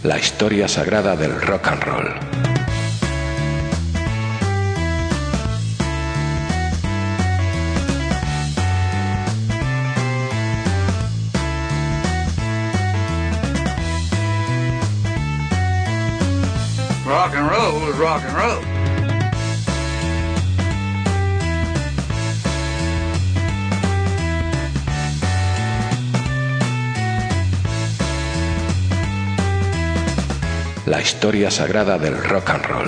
La historia sagrada del rock and roll. Rock and roll is rock and roll. La historia sagrada del rock and roll.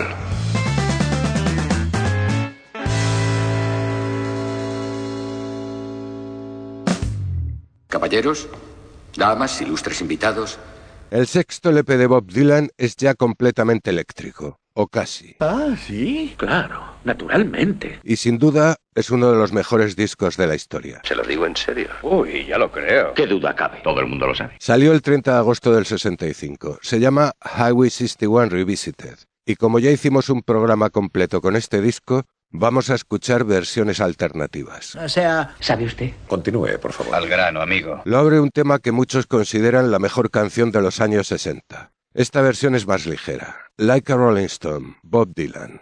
Caballeros, damas, ilustres invitados. El sexto LP de Bob Dylan es ya completamente eléctrico, o casi. Ah, sí, claro, naturalmente. Y sin duda es uno de los mejores discos de la historia. Se lo digo en serio. Uy, ya lo creo. ¿Qué duda cabe? Todo el mundo lo sabe. Salió el 30 de agosto del 65. Se llama Highway 61 Revisited. Y como ya hicimos un programa completo con este disco, vamos a escuchar versiones alternativas. O sea, ¿sabe usted? Continúe, por favor. Al grano, amigo. Lo abre un tema que muchos consideran la mejor canción de los años 60. Esta versión es más ligera. Like a Rolling Stone, Bob Dylan.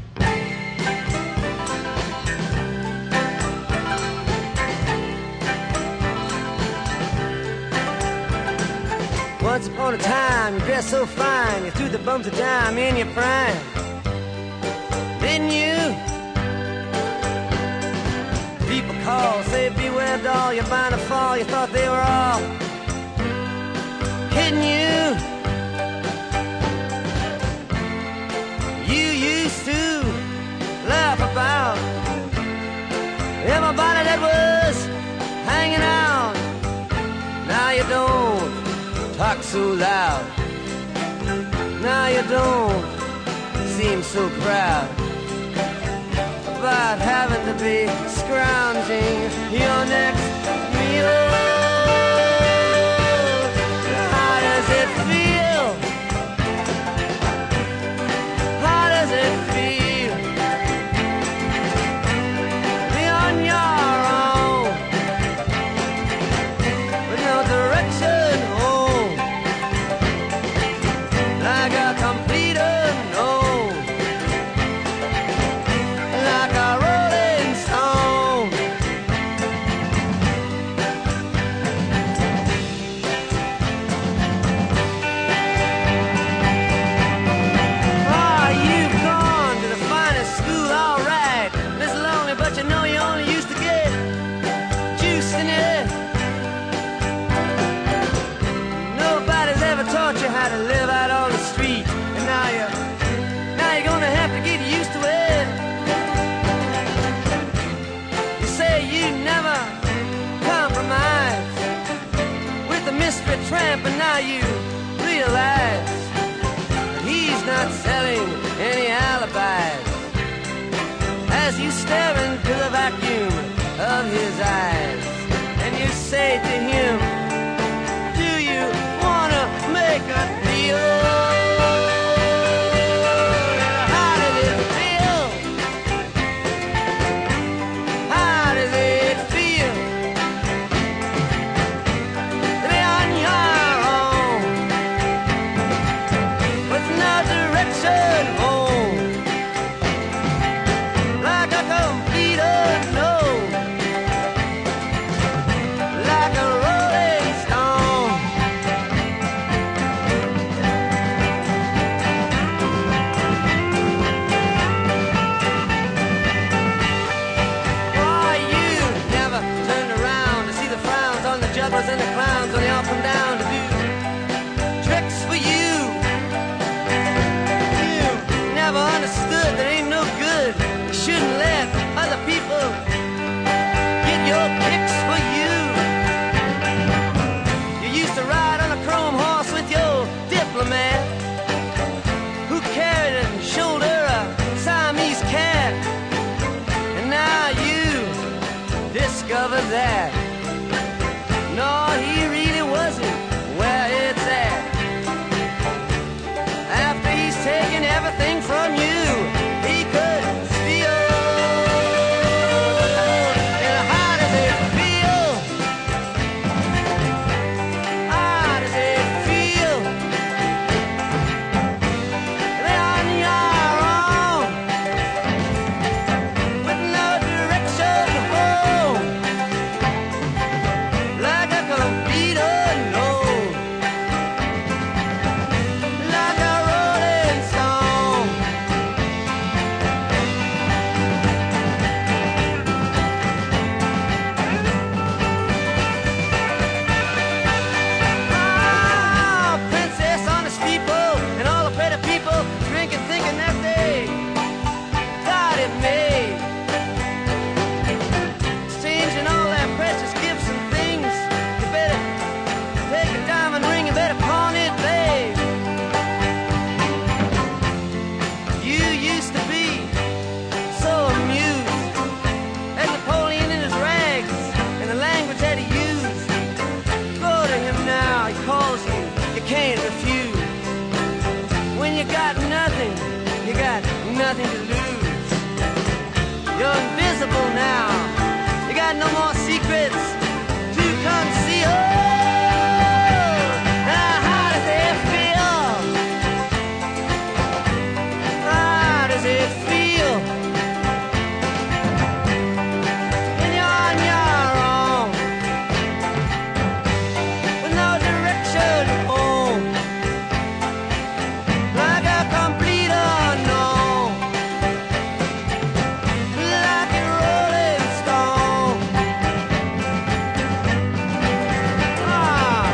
Once upon a time, you dressed so fine, you threw the bumps of dime in your prime. Didn't you? People call, say beware doll, you're bound to fall, you thought they were all kidding you. You used to laugh about everybody that was hanging out. Now you don't talk so loud. Now you don't seem so proud about having to be scrounging your next meal. How does it feel? How does it feel? Be on your own with no direction home, like a complete unknown, like a rolling stone. Ah, you've gone to the finest school, all right. Miss Lonely, but you know you only used to get juice in it. Nobody's ever taught you how to live out on the street, and now you're gonna have to get used to it. You say you never compromise with the mystery tramp, and now you realize that he's not selling any alibis as you stare into the vacuum of his eyes, and you say to him, do you wanna make a deal? How does it feel? How does it feel to be on your own with no direction home, like a complete unknown, like a rolling stone? Why, you never turned around to see the frowns on the jugglers and the clowns when they all come down to do tricks for you. You confused. When you got nothing, you got nothing to lose. You're invisible now. You got no more secrets to conceal. Now how does it feel? How does it feel? When you're on your own, with no direction home, like a complete unknown, like a rolling stone. Ah.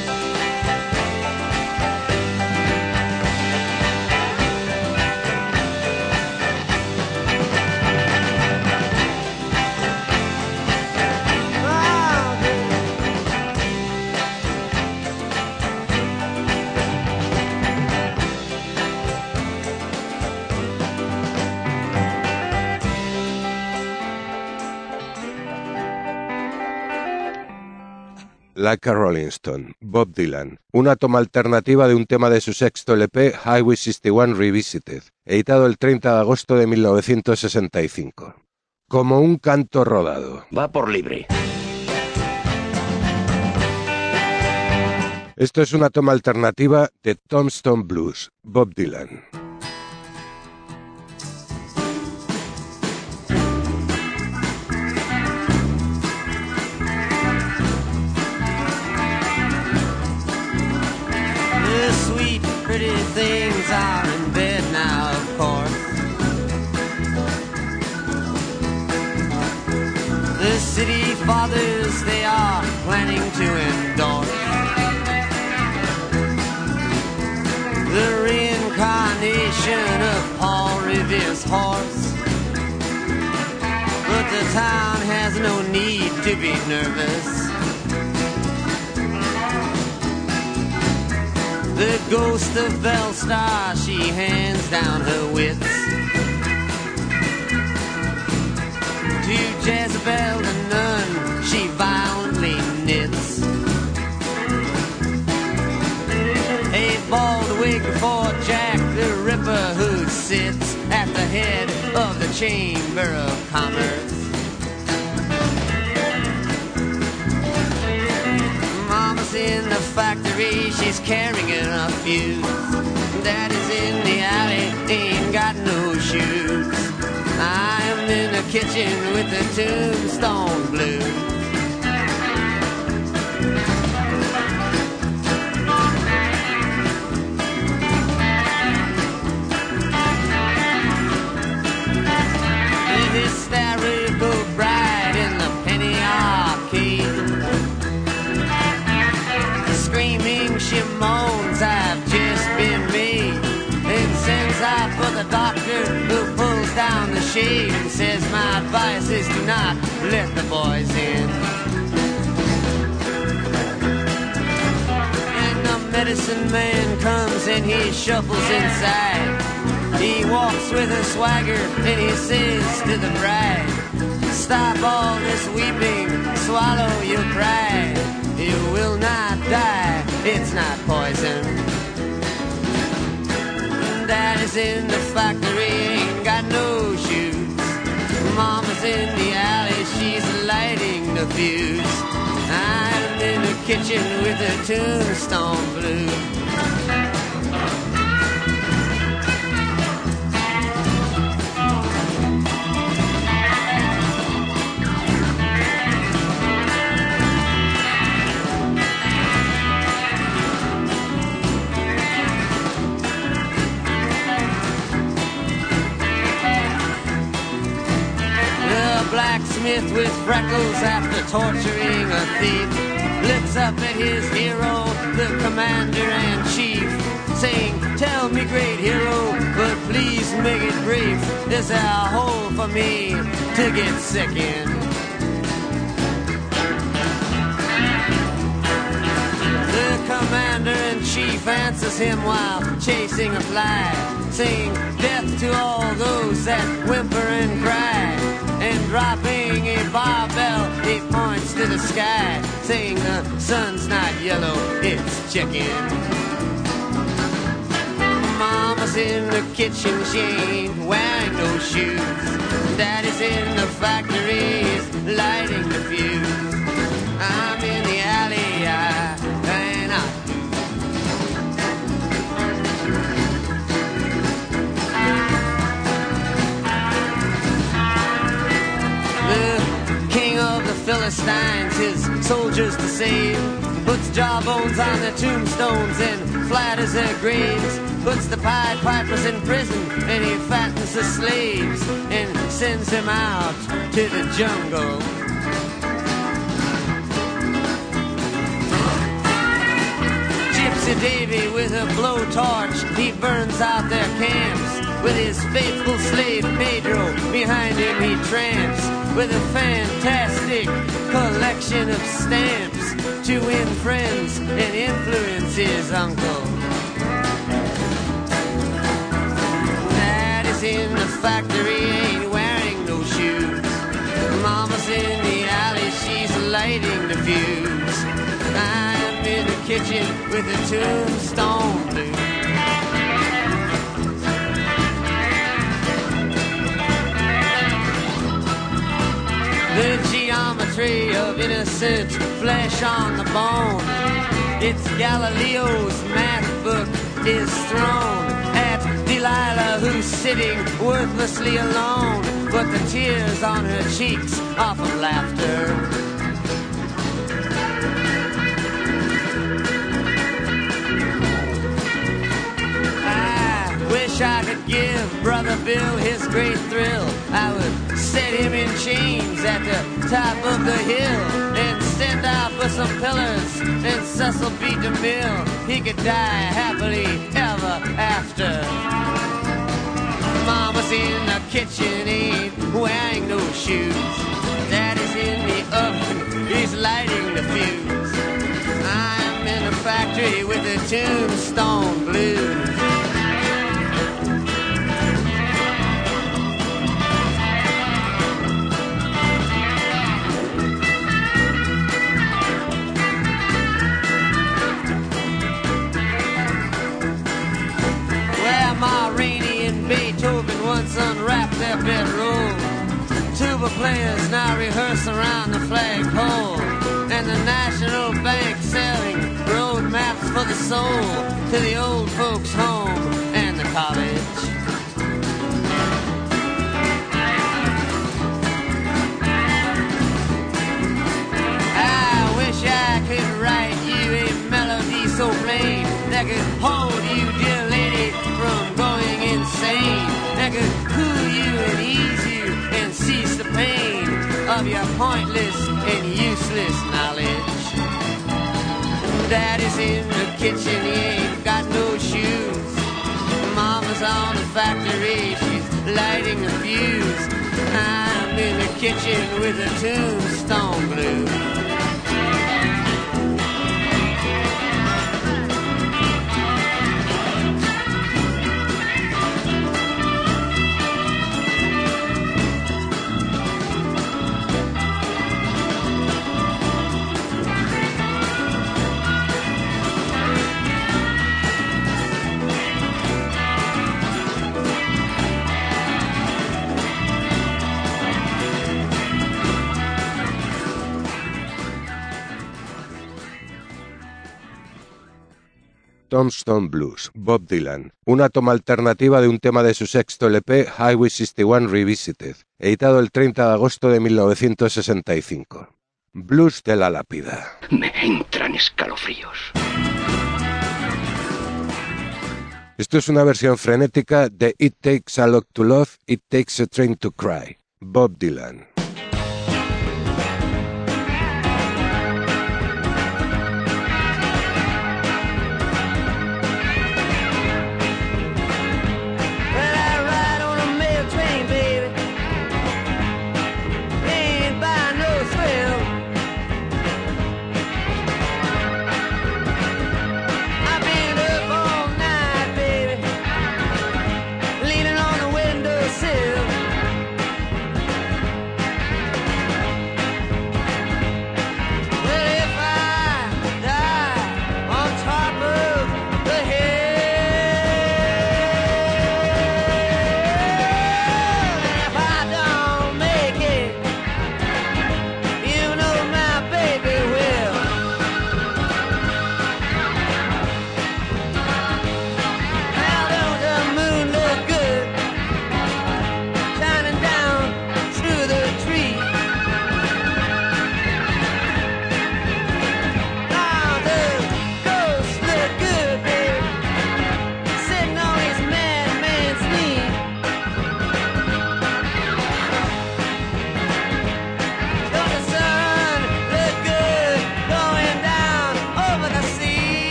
Like a Rolling Stone, Bob Dylan, una toma alternativa de un tema de su sexto LP Highway 61 Revisited, editado el 30 de agosto de 1965. Como un canto rodado. Va por libre. Esto es una toma alternativa de Tombstone Blues, Bob Dylan. The sweet, pretty things are in bed now, of course. The city fathers, they are planning to endorse the reincarnation of Paul Revere's horse. But the town has no need to be nervous. The ghost of Belstar, she hands down her wits to Jezebel the nun, she violently knits a bald wig for Jack the Ripper, who sits at the head of the Chamber of Commerce. Mama's in the factory, she's carrying a fuse. Daddy's in the alley, ain't got no shoes. I'm in the kitchen with the Tombstone Blues. Hysterical bride in the penny arcade, screaming she moans, I've just been made, and sends out for the doctor, who pulls down the shade and says, my advice is do not let the boys in. And the medicine man comes and he shuffles inside. He walks with a swagger and he says to the bride, stop all this weeping, swallow your pride. You will not die, it's not poison. Daddy's in the factory, ain't got no shoes. Mama's in the alley, she's lighting the fuse. I'm in the kitchen with the Tombstone Blues. Blacksmith with freckles after torturing a thief looks up at his hero, the commander-in-chief, saying, tell me, great hero, but please make it brief. Is there a hole for me to get sick in? The commander-in-chief answers him while chasing a fly, saying, death to all those that whimper and cry. And dropping a barbell, he points to the sky, saying the sun's not yellow, it's chicken. Daddy's in the kitchen, she ain't wearing no shoes. Daddy's in the factory, he's lighting the fuse. I'm in the alley, and I the king of the Philistines, his soldiers to save, puts jawbones on their tombstones and flatters their graves, puts the Pied Pipers in prison and he fattens the slaves and sends them out to the jungle. Gypsy Davy with a blowtorch, he burns out their camps. With his faithful slave Pedro behind him he tramps, with a fantastic collection of stamps to win friends and influence his uncle. Daddy's in the factory, ain't wearing no shoes. Mama's in the alley, she's lighting the fuse. I'm in the kitchen with a tombstone blues. The geometry of innocent flesh on the bone. It's Galileo's math book is thrown at Delilah, who's sitting worthlessly alone, but the tears on her cheeks off of laughter. Wish I could give Brother Bill his great thrill. I would set him in chains at the top of the hill and send out for some pillars and Cecil B. DeMille. He could die happily ever after. Mama's in the kitchen, ain't wearing no shoes. Daddy's in the oven, he's lighting the fuse. I'm in the factory with the tombstone blues. Ma Rainey and Beethoven once unwrapped their bedroll. Tuba players now rehearse around the flagpole, and the National Bank selling road maps for the soul to the old folks' home and the college. I wish I could write you a melody so plain that could hold you, dear lady, from going insane, that could cool you and ease you and cease the pain of your pointless and useless knowledge. Daddy's in the kitchen, he ain't got no shoes. Mama's on the factory, she's lighting the fuse. I'm in the kitchen with a tombstone blues. Tombstone Blues, Bob Dylan, una toma alternativa de un tema de su sexto LP Highway 61 Revisited, editado el 30 de agosto de 1965. Blues de la lápida. Me entran escalofríos. Esto es una versión frenética de It Takes a Lot to Love, It Takes a Train to Cry, Bob Dylan.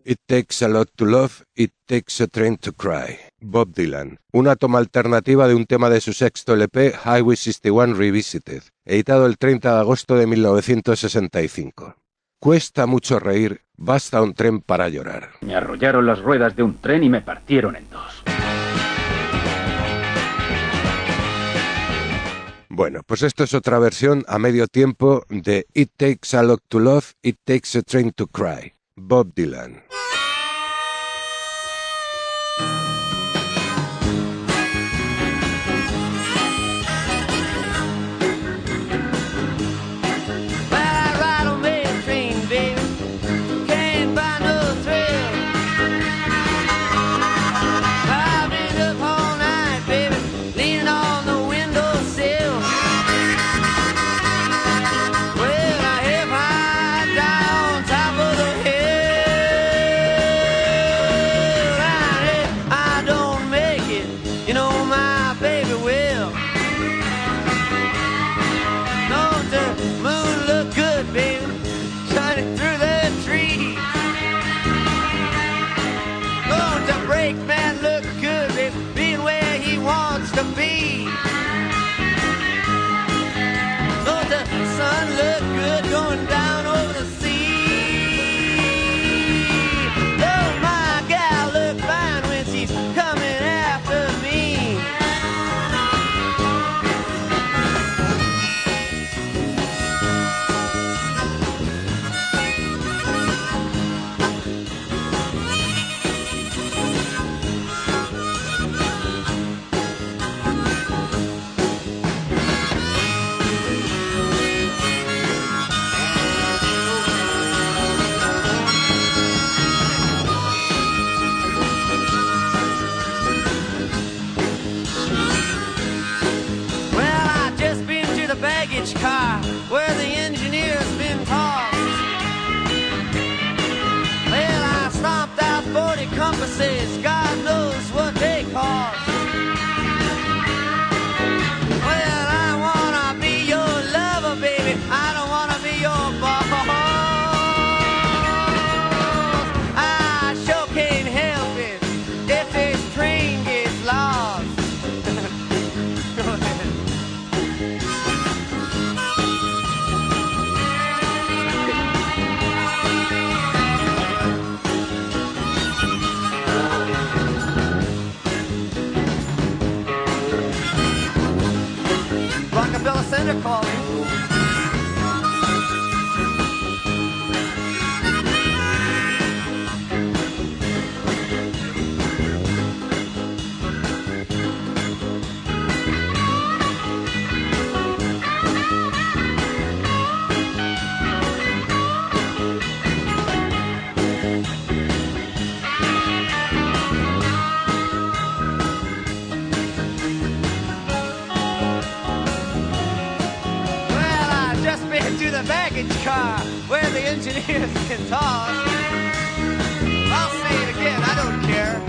It Takes a Lot to Love, It Takes a Train to Cry. Bob Dylan. Una toma alternativa de un tema de su sexto LP, Highway 61 Revisited, editado el 30 de agosto de 1965. Cuesta mucho reír, basta un tren para llorar. Me arrollaron las ruedas de un tren y me partieron en dos. Bueno, pues esto es otra versión a medio tiempo de It Takes a Lot to Love, It Takes a Train to Cry. Bob Dylan. Car where the engineer's been tossed. Well, I stomped out 40 compasses, God knows what they cost. Well, I wanna be your lover, baby, I don't wanna be your boss. I sure can't help it if this train gets lost. Rockabella Center calling. Baggage car where the engineers can talk. I'll say it again, I don't care.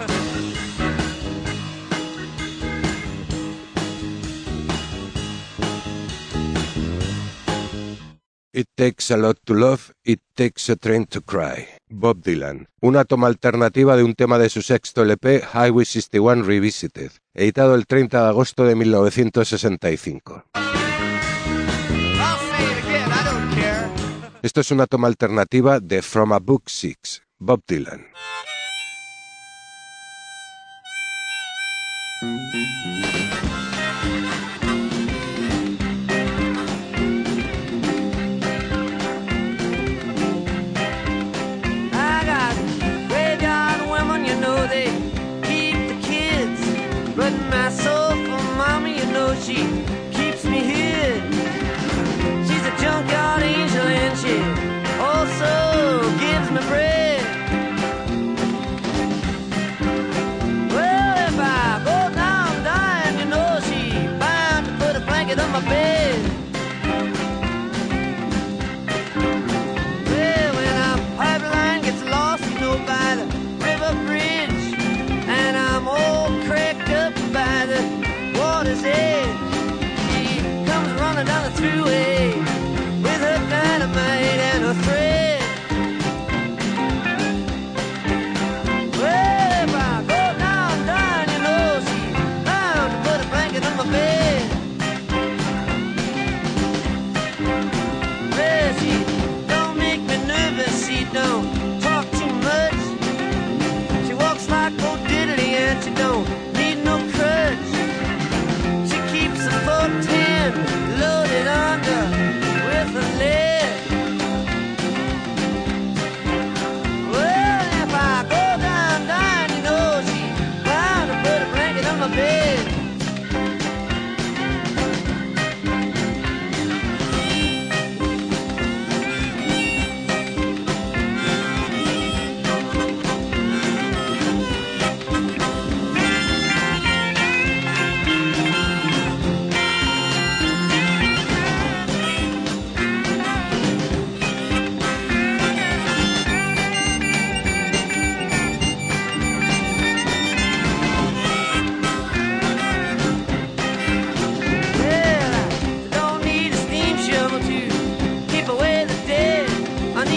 It Takes a Lot to Love, It Takes a Train to Cry. Bob Dylan. Una toma alternativa de un tema de su sexto LP, Highway 61 Revisited, editado el 30 de agosto de 1965. Esto es una toma alternativa de From a Book 6, Bob Dylan. I got graveyard women, you know they keep the kids, but my soul for mommy, you know she keeps me hid. She's a junkyard angel and she also gives me bread. Well, if I go down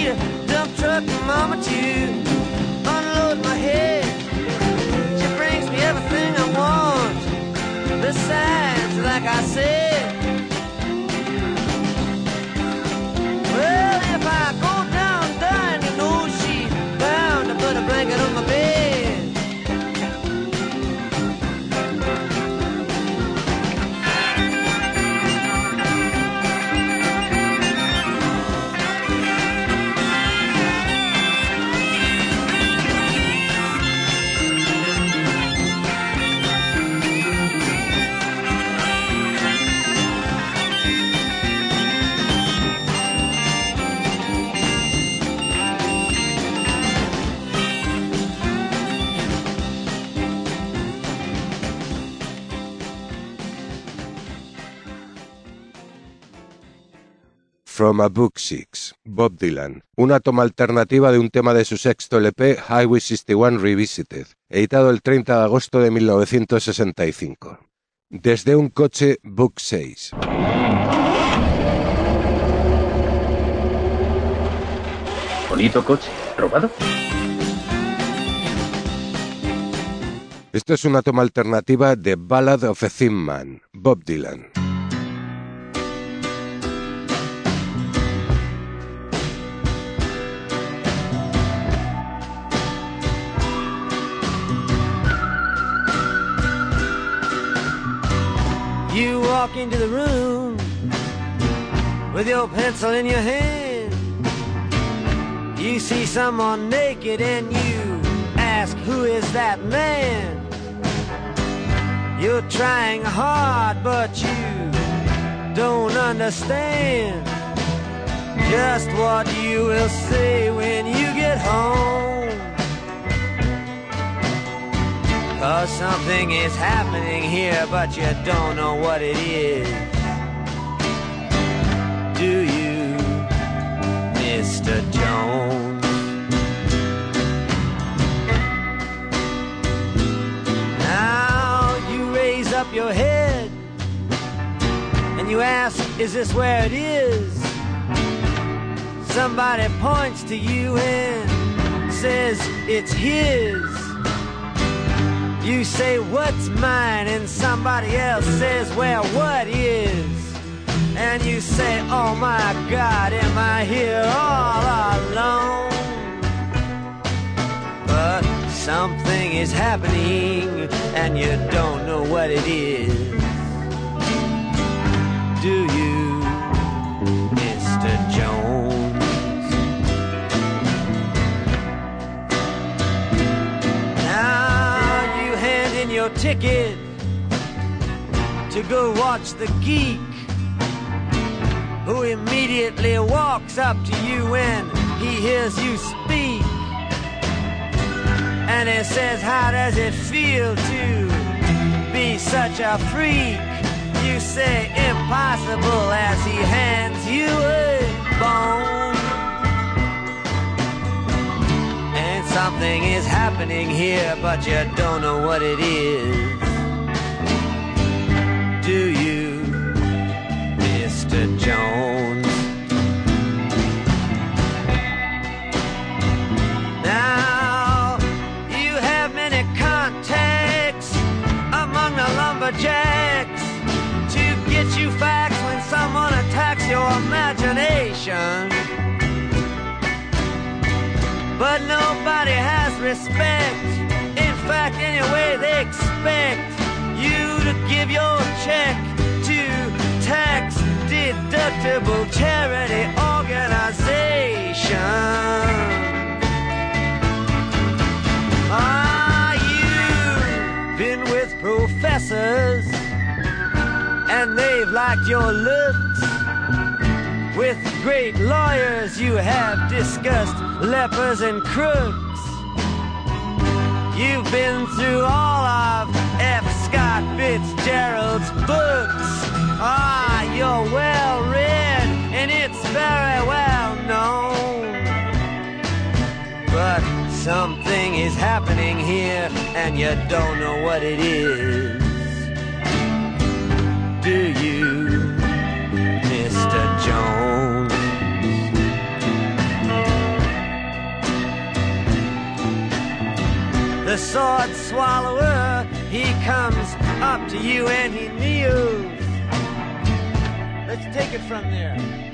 need a dump truck and mama to unload my head. She brings me everything I want, besides, like I said, well, if I go down dying, you know she's bound to put a blanket on my bed. From a Book 6, Bob Dylan, una toma alternativa de un tema de su sexto LP Highway 61 Revisited, editado el 30 de agosto de 1965. Desde un coche, Book 6. Bonito coche. ¿Robado? Esto es una toma alternativa de Ballad of a Thin Man, Bob Dylan. You walk into the room with your pencil in your hand. You see someone naked and you ask, who is that man? You're trying hard, but you don't understand just what you will say when you get home. 'Cause something is happening here, but you don't know what it is. Do you, Mr. Jones? Now you raise up your head and you ask, is this where it is? Somebody points to you and says it's his. You say, what's mine? And somebody else says, well, what is? And you say, oh my God, am I here all alone? But something is happening and you don't know what it is. Do you, Mr. Jones? Your ticket to go watch the geek, who immediately walks up to you when he hears you speak, and he says, how does it feel to be such a freak? You say impossible as he hands you a bone. Something is happening here, but you don't know what it is. Do you, Mr. Jones? Now, you have many contacts among the lumberjacks to get you facts when someone attacks your imagination. But nobody has respect. In fact, anyway, they expect you to give your check to tax-deductible charity organization. You've been with professors and they've liked your looks. With great lawyers you have discussed lepers and crooks. You've been through all of F. Scott Fitzgerald's books. You're well read and it's very well known. But something is happening here and you don't know what it is. Do you, Mr. Jones? the sword swallower, he comes up to you and he kneels. Let's take it from there.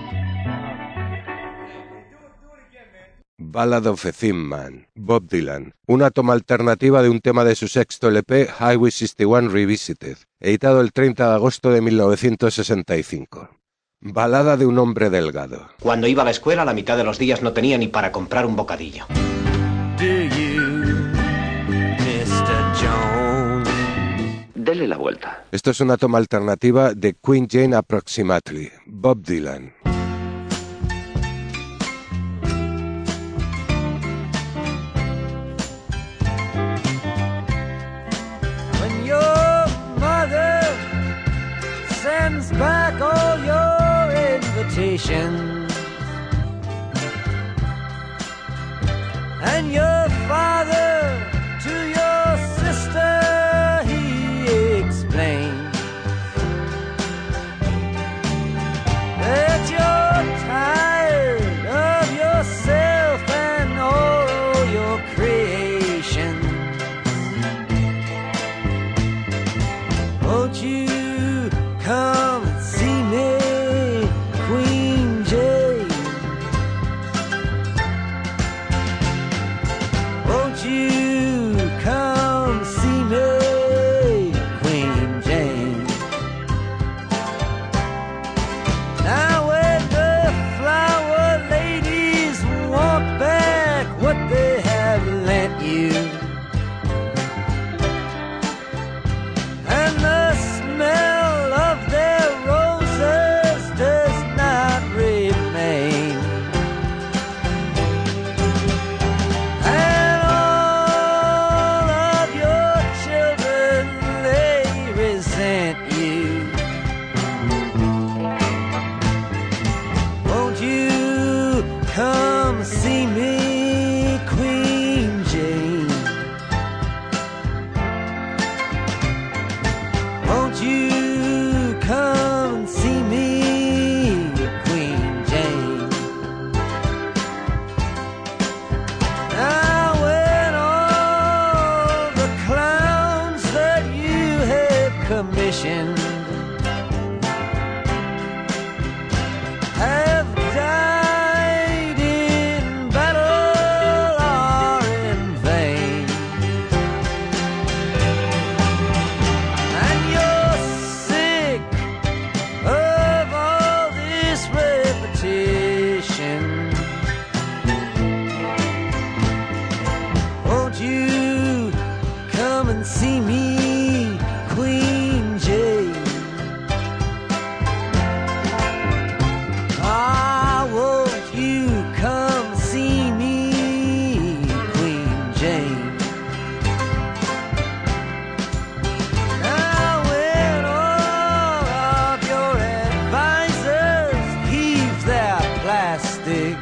Ballad of a Thin Man, Bob Dylan, una toma alternativa de un tema de su sexto LP Highway 61 Revisited, editado el 30 de agosto de 1965. Balada de un hombre delgado. Cuando iba a la escuela, la mitad de los días no tenía ni para comprar un bocadillo. Do you, Mr. Jones? Dele la vuelta. Esto es una toma alternativa de Queen Jane Approximately, Bob Dylan. When your mother sends back all your invitations, and your father to your sister he explains that you're tired of yourself and all your creations. Won't you come and see me, Queen Jane? Won't you come see me, Queen Jane? Now when the flower ladies want back what they have lent you, and the smell of their roses does not remain, and all of your children, they resent you, won't you come see me, Queen Jane? Won't you come and see me, Queen Jane? Now when all the clowns that you have commissioned have died in battle or in vain, and you're sick of all this repetition, won't you come and see me, Queen Jane? Ah, won't you come see me, Queen Jane? Now when all of your advisors heave their plastic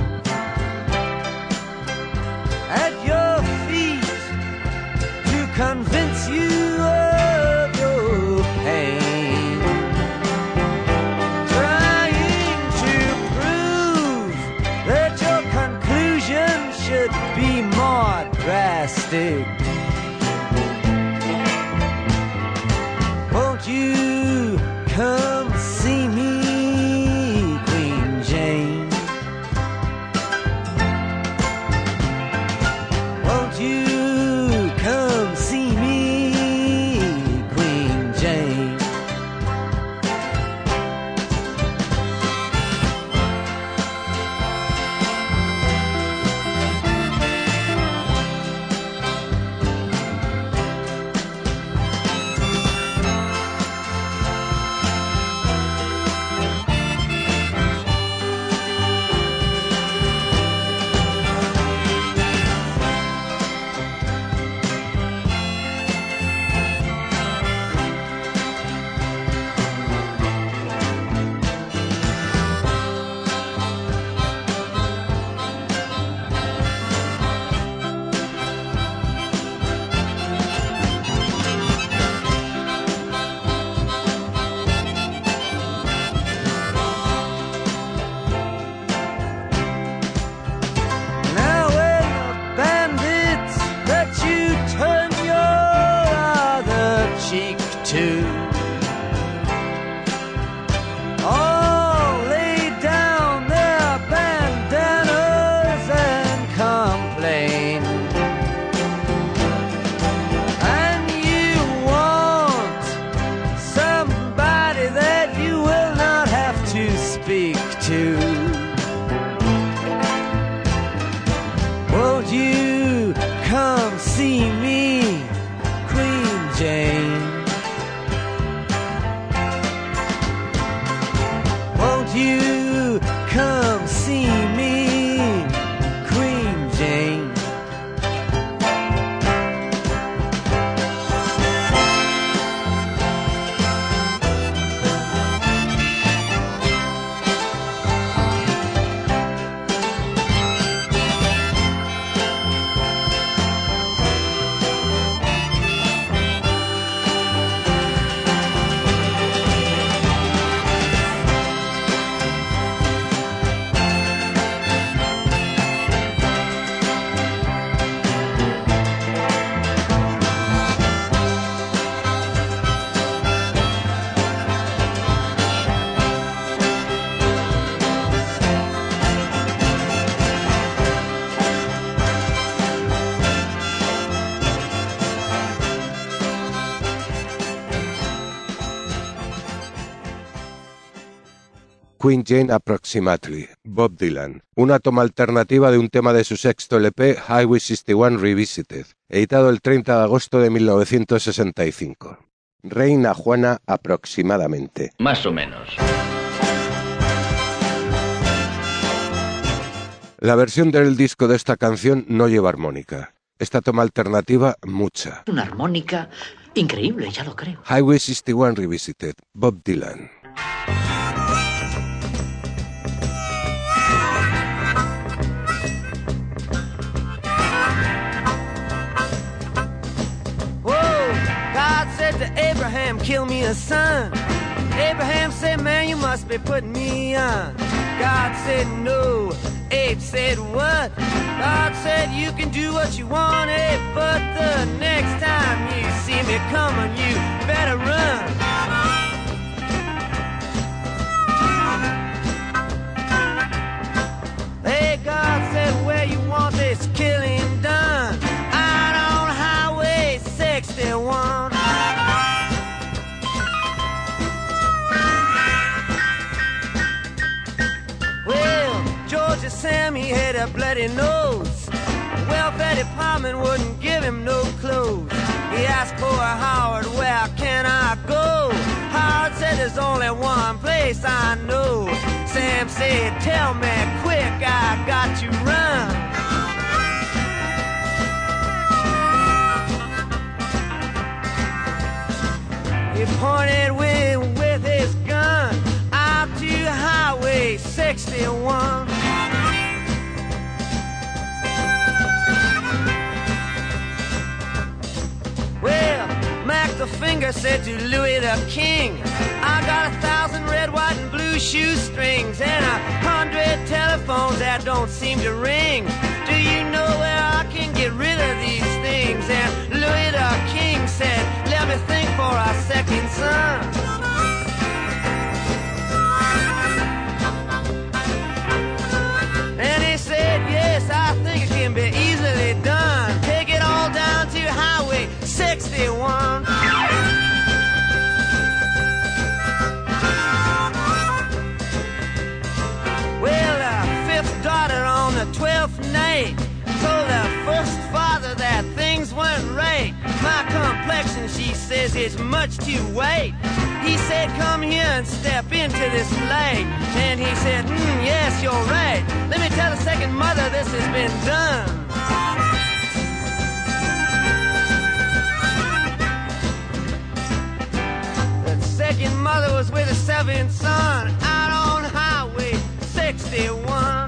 at your feet to convince you of your pain, trying to prove that your conclusion should be more drastic, won't you come see me, Queen Jane? Won't you come see me, Queen Jane? see me, Queen Jane? Won't you come see me, Queen Jane? Queen Jane Approximately, Bob Dylan, una toma alternativa de un tema de su sexto LP Highway 61 Revisited, editado el 30 de agosto de 1965. Reina Juana aproximadamente. Más o menos. La versión del disco de esta canción no lleva armónica. Esta toma alternativa, mucha. Una armónica increíble, ya lo creo. Highway 61 Revisited, Bob Dylan. To Abraham, kill me a son. Abraham said, man, you must be putting me on. God said, no. Abe said, what? God said, you can do what you want, Abe, but the next time you see me coming, you better run. Hey, God said, where you want this killing done? Out on Highway 61. Sammy had a bloody nose. The welfare department wouldn't give him no clothes. He asked poor Howard, where can I go? Howard said, there's only one place I know. Sam said, tell me quick, I got to run. He pointed with his gun out to Highway 61. Well, Mac the Finger said to Louis the King, I got 1,000 red, white, and blue shoestrings and 100 telephones that don't seem to ring. Do you know where I can get rid of these things? And Louis the King said, let me think for a second, son. And he said, yes, I think it can be easily done. Take it all down to Highway 61. Well, the fifth daughter on the 12th night told her first father that things weren't right. My complexion, she says, is much too white. He said, come here and step into this light. And he said, yes, you're right. Let me tell the second mother this has been done. The second mother was with a seventh son out on Highway 61.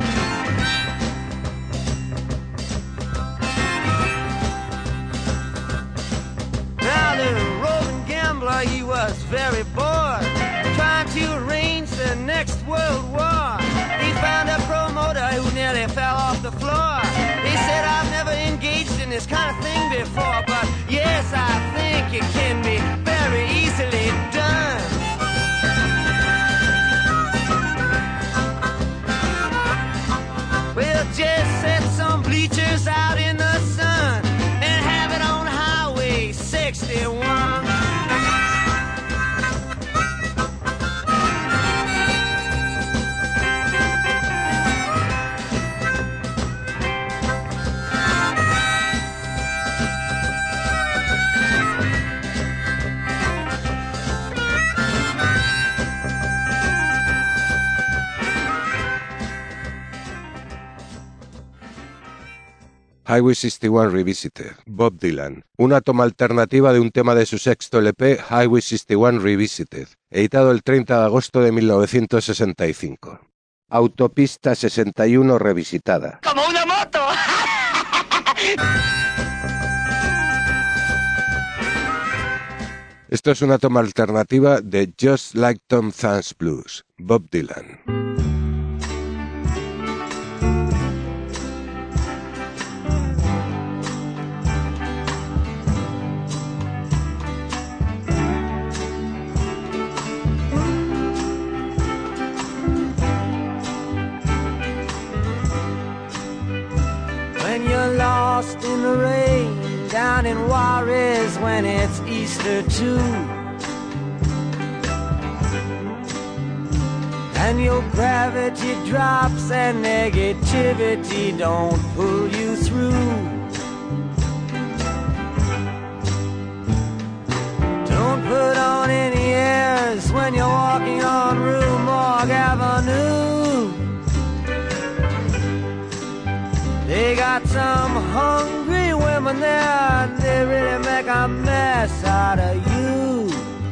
Now the roving gambler, he was very bored, trying to arrange the next world war. He found a promoter who nearly fell off the floor. He said, I've never engaged in this kind of thing before, but yes, I think it can be very easily done. We'll just set some bleachers out in the sun and have it on Highway 61. Highway 61 Revisited, Bob Dylan, una toma alternativa de un tema de su sexto LP, Highway 61 Revisited, editado el 30 de agosto de 1965. Autopista 61 revisitada. ¡Como una moto! Esto es una toma alternativa de Just Like Tom Thumb's Blues, Bob Dylan. When you're lost in the rain down in Juarez when it's Easter too, and your gravity drops and negativity don't pull you through. Don't put on any airs when you're walking on Rue Morgue Avenue. They got some hungry women there, and they really make a mess out of you.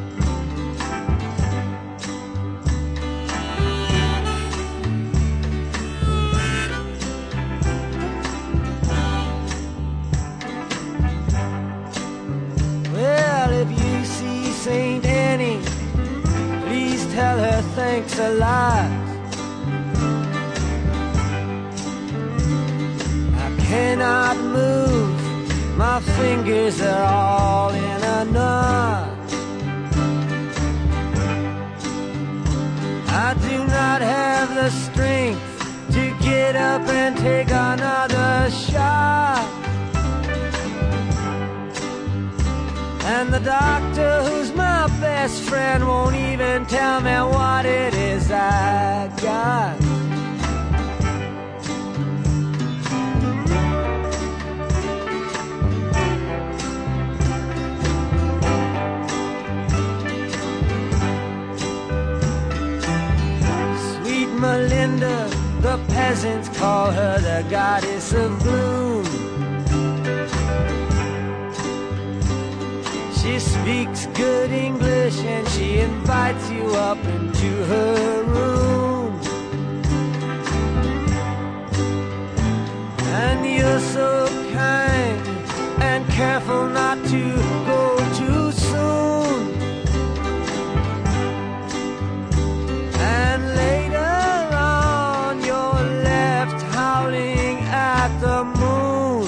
Well, if you see Saint Annie, please tell her thanks a lot. Cannot move, my fingers are all in a knot. I do not have the strength to get up and take another shot. And the doctor, who's my best friend, won't even tell me what it is I got. Melinda, the peasants call her the goddess of gloom. She speaks good English and she invites you up into her room. And you're so kind and careful not to go too soon. And later at the moon.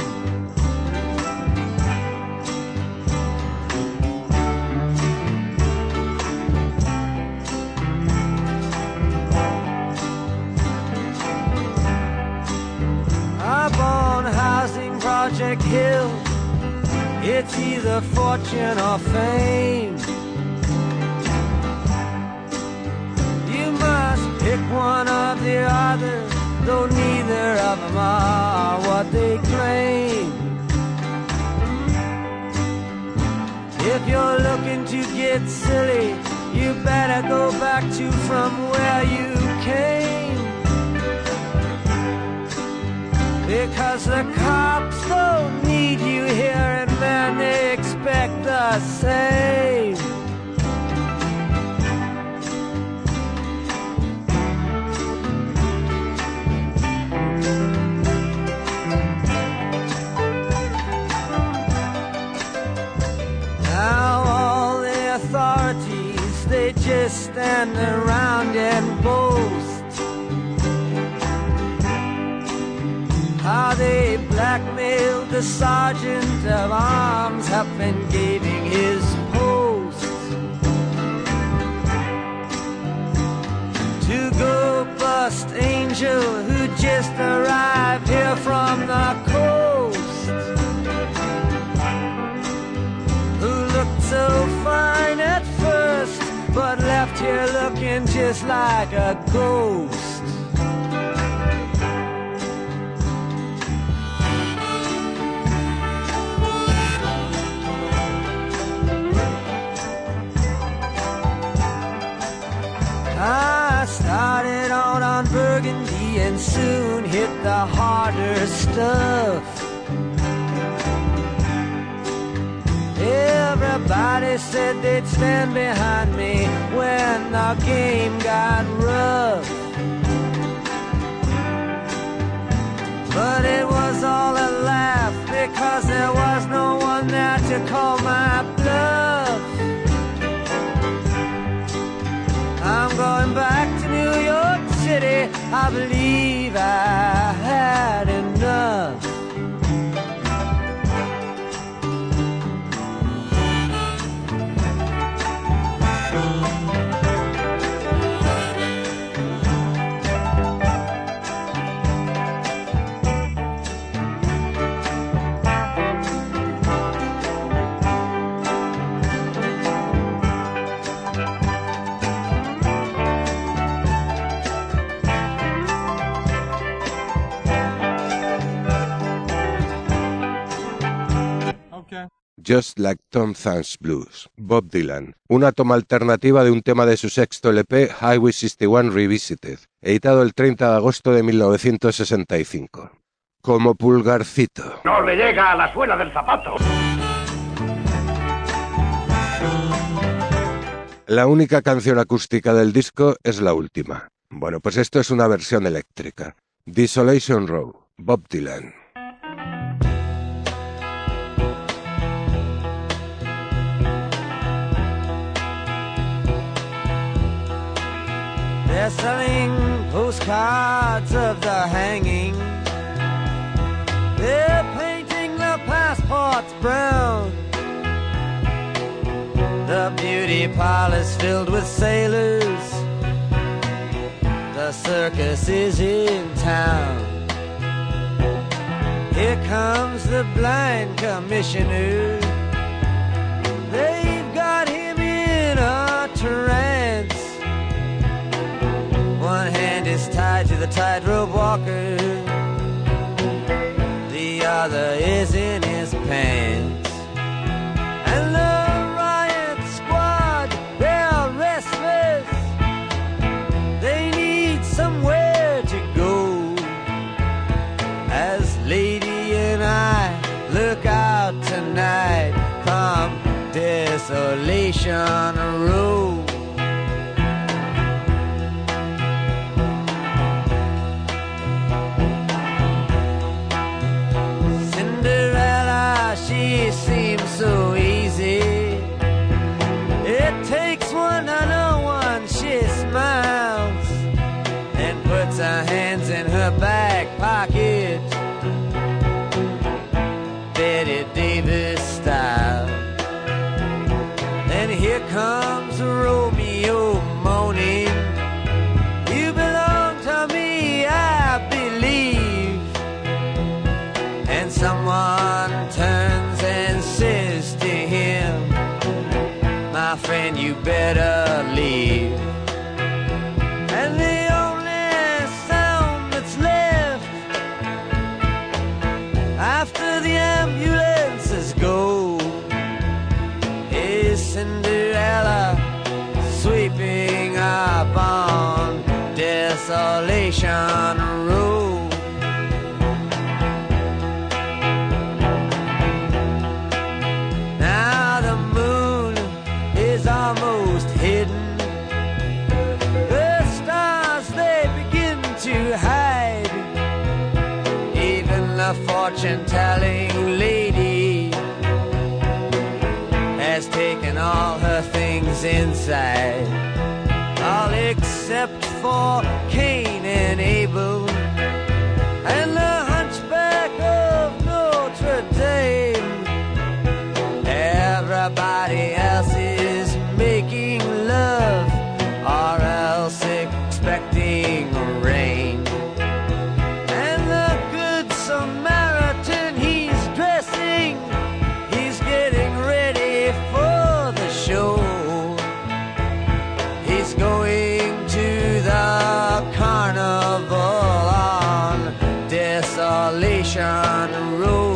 Up on Housing Project Hill, it's either fortune or fame. You must pick one of the others, though neither of them are what they claim. If you're looking to get silly, you better go back to from where you came. Because the cops don't need you here, and man, they expect the same. They just stand around and boast how they blackmailed the sergeant of arms up and gave him his post to go bust Angel, who just arrived here from the coast, who looked so fine at first but left here looking just like a ghost. I started out on Burgundy and soon hit the harder stuff. said they'd stand behind me when our game got rough. But it was all a laugh because there was no one there to call my bluff. I'm going back to New York City. I believe I had enough. Just Like Tom Thumb's Blues, Bob Dylan, una toma alternativa de un tema de su sexto LP Highway 61 Revisited, editado el 30 de agosto de 1965. Como pulgarcito. ¡No le llega a la suela del zapato! La única canción acústica del disco es la última. Bueno, pues esto es una versión eléctrica. Desolation Row, Bob Dylan. They're selling postcards of the hanging. They're painting the passports brown. The beauty parlor's filled with sailors. The circus is in town. Here comes the blind commissioner. They've got him in a trance. One hand is tied to the tightrope walker. The other is in his pants. And the riot squad, they're restless. They need somewhere to go. As Lady and I look out tonight, come Desolation Row. She seems so easy. It takes one to know one. She smiles and puts her hands in her back pocket, Betty Davis style. Then here comes Romeo moaning. You belong to me, I believe. And someone turns and says to him, my friend, you better leave. And the only sound that's left after the ambulances go is Cinderella sweeping up on Desolation Row. Almost hidden. The stars, they begin to hide. Even the fortune-telling lady has taken all her things inside, all except for Cain and Abel and the hunchback of Notre Dame. Everybody else is making love or else expecting rain. And the good Samaritan, he's dressing, he's getting ready for the show. He's going to the carnival on Desolation Row.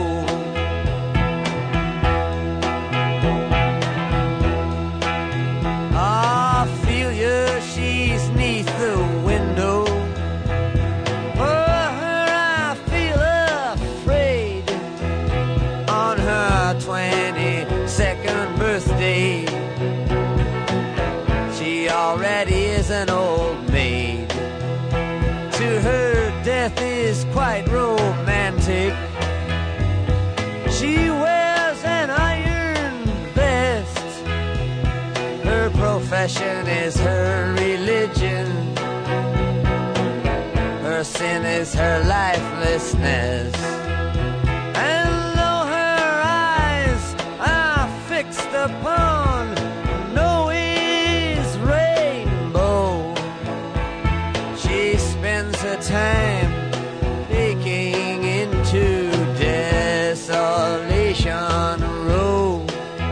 She's neath the window. For her I feel afraid. On her 22nd birthday, is an old maid. To her, death is quite romantic. She wears an iron vest. Her profession is her religion. Her sin is her lifelessness. And though her eyes are fixed upon Noah's rainbow, she spends her time baking into Desolation Row.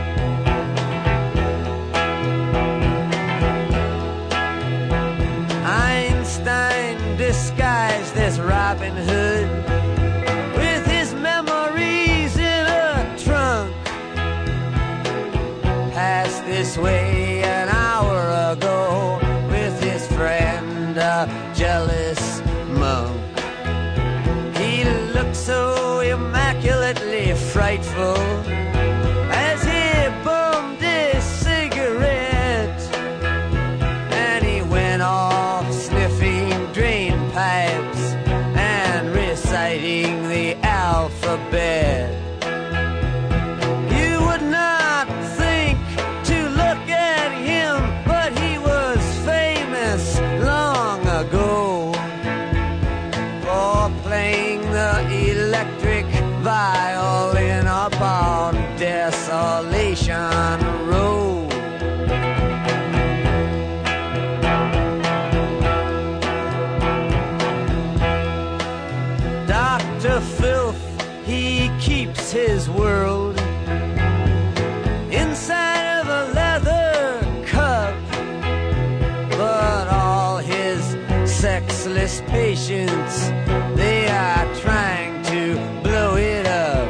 Einstein disguised as Robin Hood with his memories in a trunk. Passed this way an hour ago with his friend, a jealous monk. He looked so immaculately frightful as he bummed his cigarette, and he went off sniffing drain pipes and reciting the alphabet. You would not think to look at him, but he was famous long ago for playing the electric violin upon Desolation Row. Dr. Filth, he keeps his world inside of a leather cup, but all his sexless patients, they are trying to blow it up.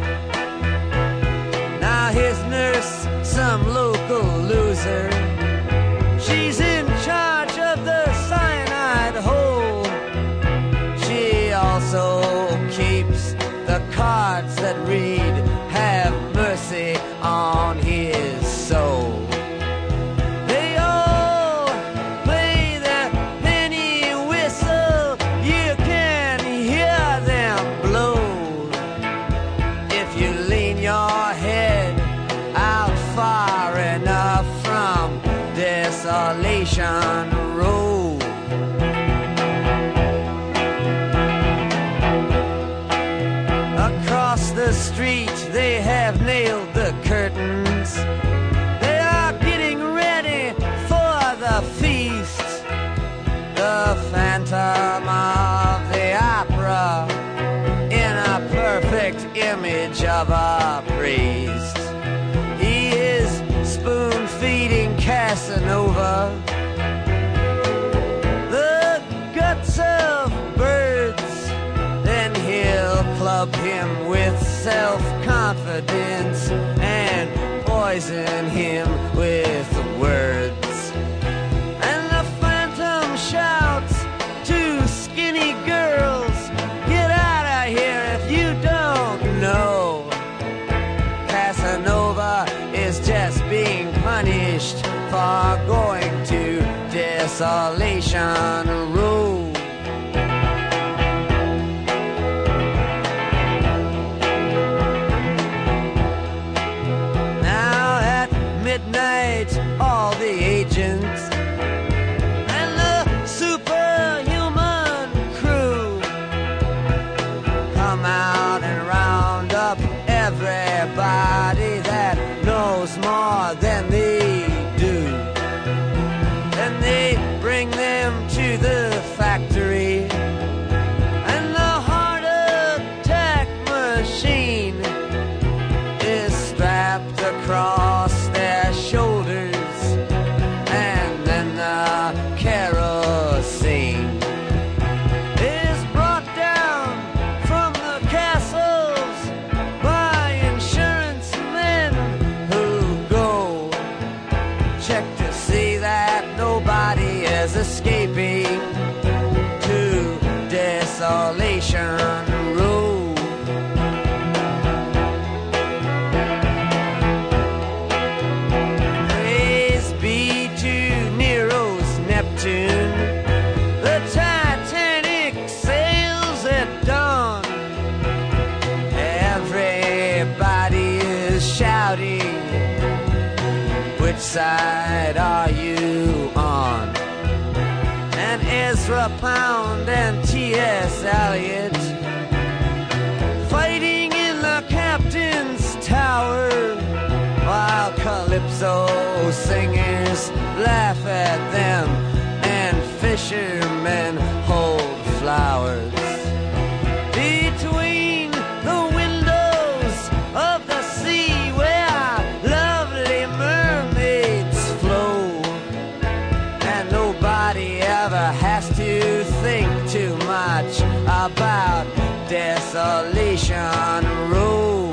Now his nurse, some local loser, she's in charge of the cyanide hole. She also keeps the cards that read, "Have mercy on his soul." They all play the penny whistle, you can hear them blow. If you lean your head out far enough from Desolation Row. Across the street they have nailed the curtains. They are getting ready for the feast. The Phantom of the Opera in a perfect image of a priest. He is spoon-feeding Casanova the guts of birds. Then he'll club him with self-confidence and poison him with words. And the Phantom shouts to skinny girls, "Get out of here if you don't know. Casanova is just being punished for going to Desolation Row." Midnight, all the agents and the superhuman crew come out and round up everybody that knows more than they do. And they bring them to the side are you on? And Ezra Pound and T.S. Eliot fighting in the captain's tower, while Calypso singers laugh at them and fishermen hold flowers. Between the windows of the sea where lovely mermaids flow, and nobody ever has to think too much about Desolation Row.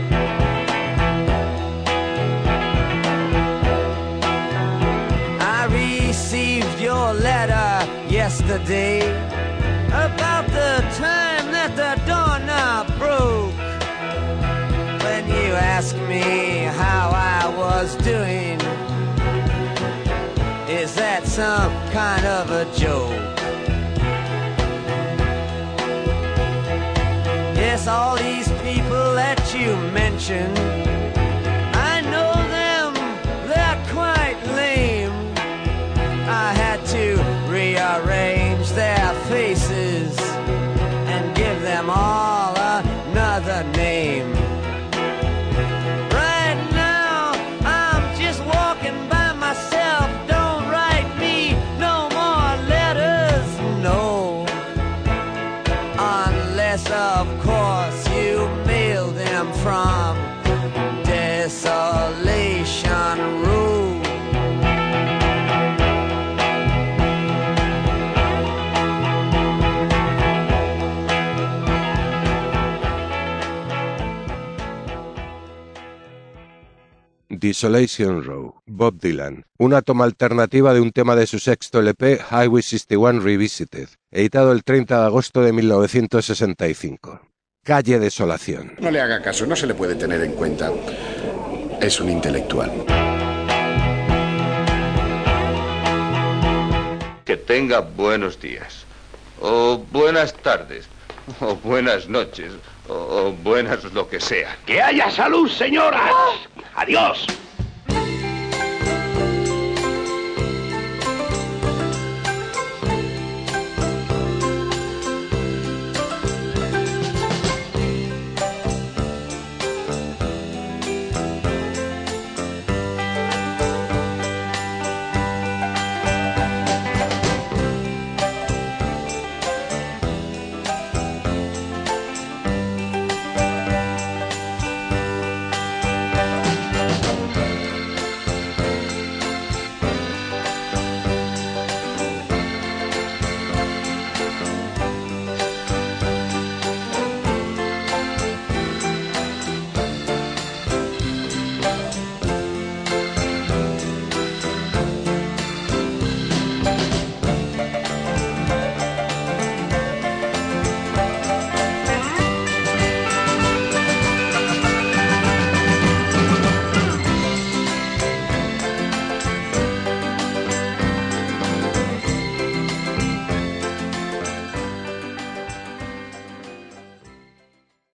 I received your letter yesterday about the time that the doorknob broke. When you asked me how I was doing, is that some kind of a joke? Yes, all these people that you mentioned, I know them, they're quite lame. I had to rearrange their faces and give them all another name. Right now, I'm just walking by myself. Don't write me no more letters, no. Unless, of course, you mail them from Desolation Row. Desolation Row, Bob Dylan, una toma alternativa de un tema de su sexto LP Highway 61 Revisited, editado el 30 de agosto de 1965. Calle Desolación. No le haga caso, no se le puede tener en cuenta. Es un intelectual. Que tenga buenos días, o buenas tardes, o buenas noches, o buenas lo que sea. ¡Que haya salud, señoras! ¡Adiós!